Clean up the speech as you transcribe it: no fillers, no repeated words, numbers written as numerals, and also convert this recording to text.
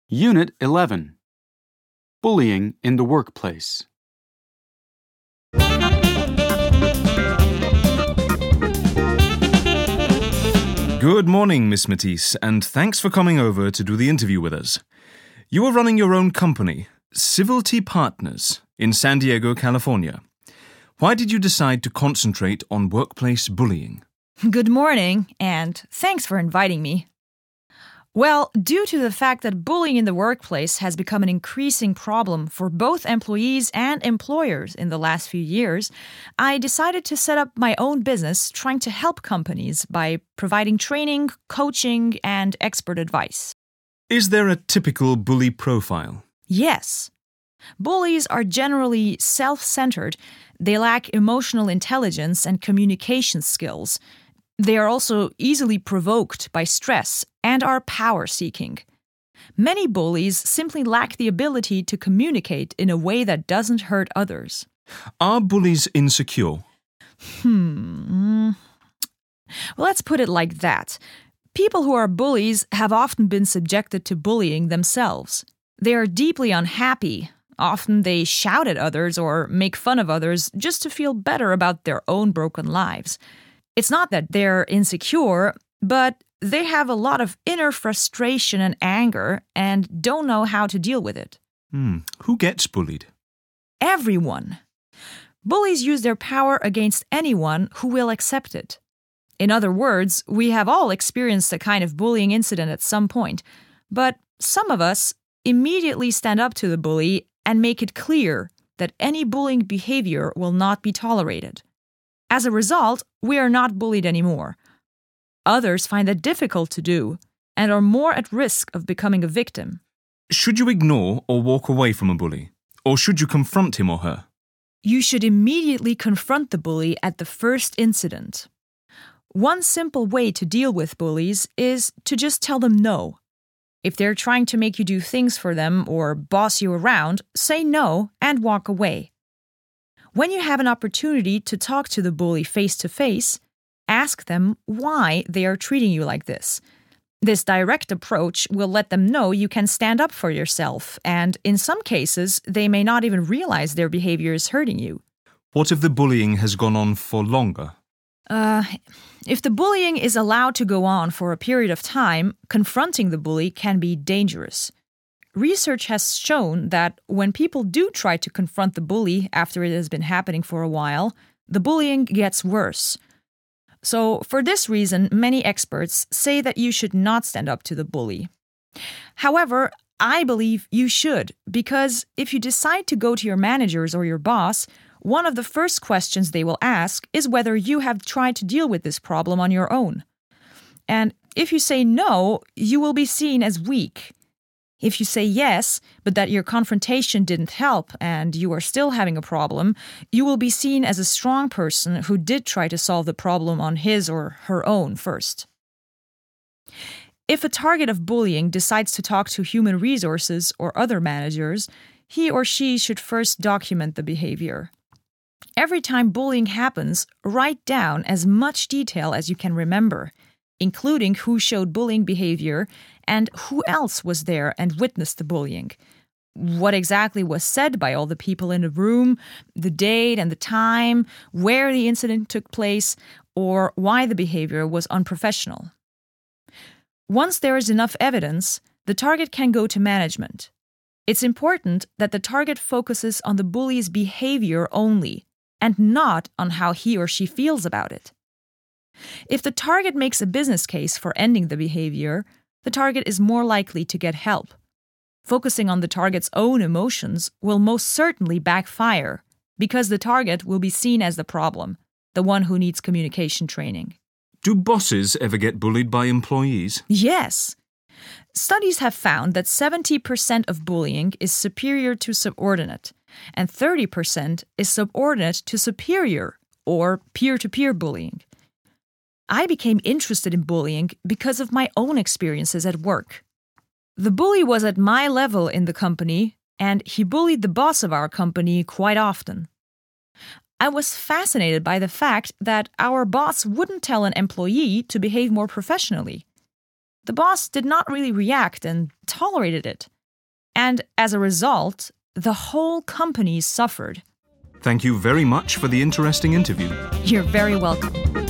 Unit 11. Bullying in the Workplace. Good morning, Miss Matisse, and thanks for coming over to do the interview with us. You are running your own company, Civility Partners, in San Diego, California. Why did you decide to concentrate on workplace bullying? Good morning, and thanks for inviting me. Well, due to the fact that bullying in the workplace has become an increasing problem for both employees and employers in the last few years, I decided to set up my own business trying to help companies by providing training, coaching, and expert advice. Is there a typical bully profile? Yes. Bullies are generally self-centered. They lack emotional intelligence and communication skills. They are also easily provoked by stress and are power-seeking. Many bullies simply lack the ability to communicate in a way that doesn't hurt others. Are bullies insecure? Well, let's put it like that. People who are bullies have often been subjected to bullying themselves. They are deeply unhappy. Often they shout at others or make fun of others just to feel better about their own broken lives. It's not that they're insecure, but they have a lot of inner frustration and anger and don't know how to deal with it. Who gets bullied? Everyone. Bullies use their power against anyone who will accept it. In other words, we have all experienced a kind of bullying incident at some point, but some of us immediately stand up to the bully and make it clear that any bullying behavior will not be tolerated. As a result, we are not bullied anymore. Others find that difficult to do and are more at risk of becoming a victim. Should you ignore or walk away from a bully? Or should you confront him or her? You should immediately confront the bully at the first incident. One simple way to deal with bullies is to just tell them no. If they're trying to make you do things for them or boss you around, say no and walk away. When you have an opportunity to talk to the bully face-to-face, ask them why they are treating you like this. This direct approach will let them know you can stand up for yourself, and in some cases, they may not even realize their behavior is hurting you. What if the bullying has gone on for longer? If the bullying is allowed to go on for a period of time, confronting the bully can be dangerous. Research has shown that when people do try to confront the bully after it has been happening for a while, the bullying gets worse. So, for this reason, many experts say that you should not stand up to the bully. However, I believe you should, because if you decide to go to your managers or your boss, one of the first questions they will ask is whether you have tried to deal with this problem on your own. And if you say no, you will be seen as weak. If you say yes, but that your confrontation didn't help and you are still having a problem, you will be seen as a strong person who did try to solve the problem on his or her own first. If a target of bullying decides to talk to human resources or other managers, he or she should first document the behavior. Every time bullying happens, write down as much detail as you can remember, including who showed bullying behavior and who else was there and witnessed the bullying. What exactly was said by all the people in the room, the date and the time, where the incident took place, or why the behavior was unprofessional. Once there is enough evidence, the target can go to management. It's important that the target focuses on the bully's behavior only, and not on how he or she feels about it. If the target makes a business case for ending the behavior, the target is more likely to get help. Focusing on the target's own emotions will most certainly backfire, because the target will be seen as the problem, the one who needs communication training. Do bosses ever get bullied by employees? Yes. Studies have found that 70% of bullying is superior to subordinate, and 30% is subordinate to superior, or peer-to-peer bullying. I became interested in bullying because of my own experiences at work. The bully was at my level in the company, and he bullied the boss of our company quite often. I was fascinated by the fact that our boss wouldn't tell an employee to behave more professionally. The boss did not really react and tolerated it. And as a result, the whole company suffered. Thank you very much for the interesting interview. You're very welcome.